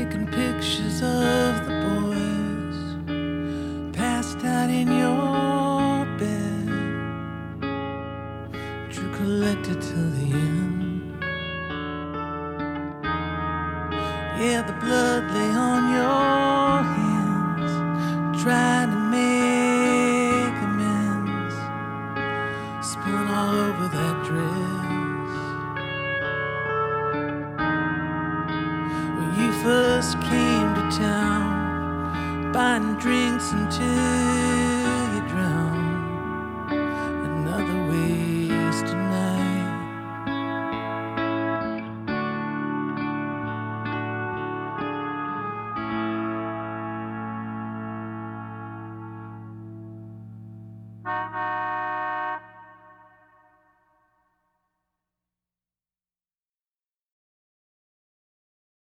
taking pictures of the boys passed out in your bed. Drew collected till the end. Yeah, the blood lay on your hands, trying to make amends, spilling all over that dress. When you first came to town, buying drinks until